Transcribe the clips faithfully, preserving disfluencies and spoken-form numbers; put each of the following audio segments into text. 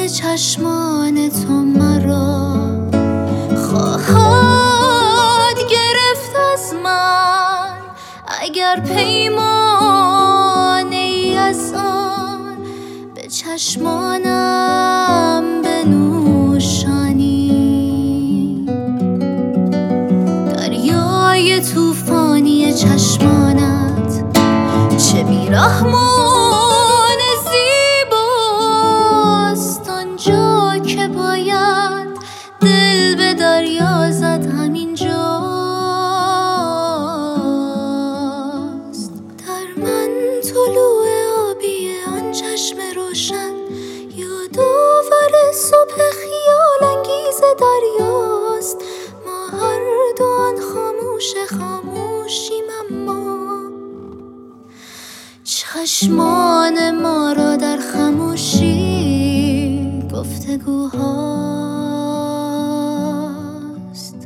چشمان تو مرا خواهد گرفت از من، اگر پیمانه ای از آن به چشمانم بنوشانی. دریای طوفانی چشمانت چه بی‌رحمانه زیباست، آنجا که باید دل به دریا زد همین جاست. در من طلوع آبی آن چشم روشن، یادآور صبح خیال انگیز دریاست. ما هر دو آن خاموش خاموشیم، اما چشمان ما را در خاموشی گفتگوهاست.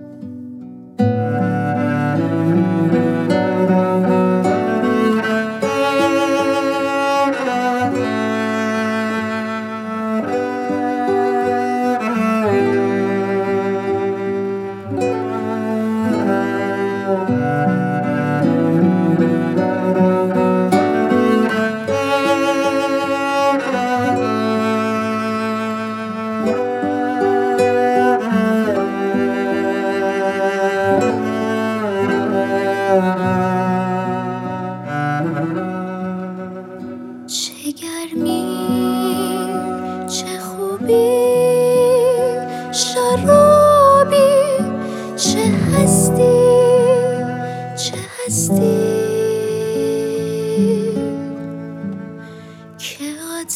چه گرمی، چه خوبی، شرابی، چه هستی، چه هستی که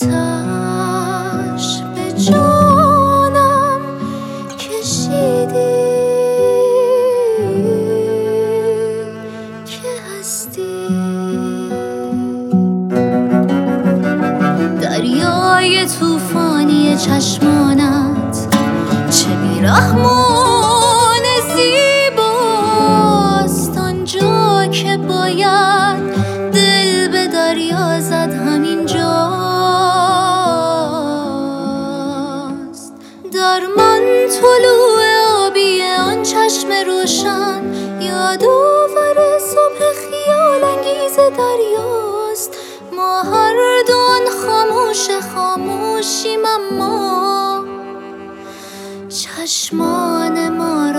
آتش به جانم کشیدی، که هستی. دریای طوفانی چشمانت چه بی‌رحمانه زیباست، آنجا که باید دل به دریا زد همین جاست. در من طلوع آبی آن چشم روشن، یادآور صبح خیال انگیز دریاست. ما هر دو آن خاموش خاموشیم، اما چشمان ما